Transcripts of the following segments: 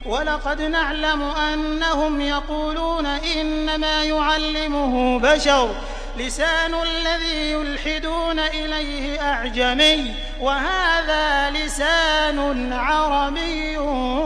ولقد نعلم أنهم يقولون إنما يعلمه بشر لسان الذي يلحدون إليه أعجمي وهذا لسان عربي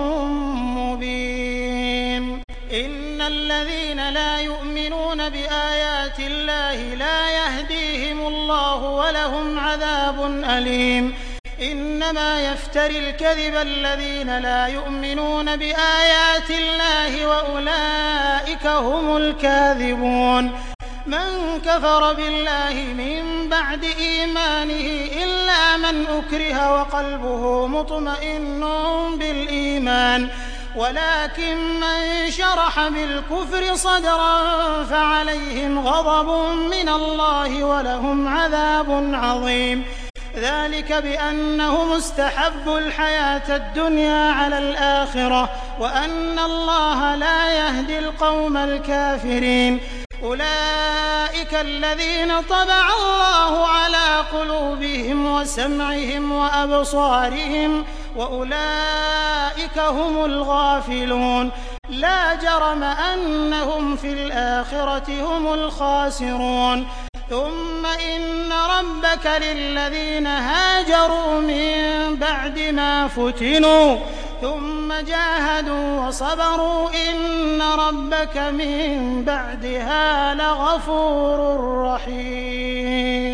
مبين إن الذين لا يؤمنون بآيات الله لا يهديهم الله ولهم عذاب أليم إنما يفتري الكذب الذين لا يؤمنون بآيات الله وأولئك هم الكاذبون من كفر بالله من بعد إيمانه إلا من أكره وقلبه مطمئن بالإيمان ولكن من شرح بالكفر صدرا فعليهم غضب من الله ولهم عذاب عظيم ذلك بأنهم استحبوا الحياة الدنيا على الآخرة وأن الله لا يهدي القوم الكافرين أولئك الذين طبع الله على قلوبهم وسمعهم وأبصارهم وأولئك هم الغافلون لا جرم أنهم في الآخرة هم الخاسرون ثم إن ربك للذين هاجروا من بعد ما فتنوا ثم جاهدوا وصبروا إن ربك من بعدها لغفور رحيم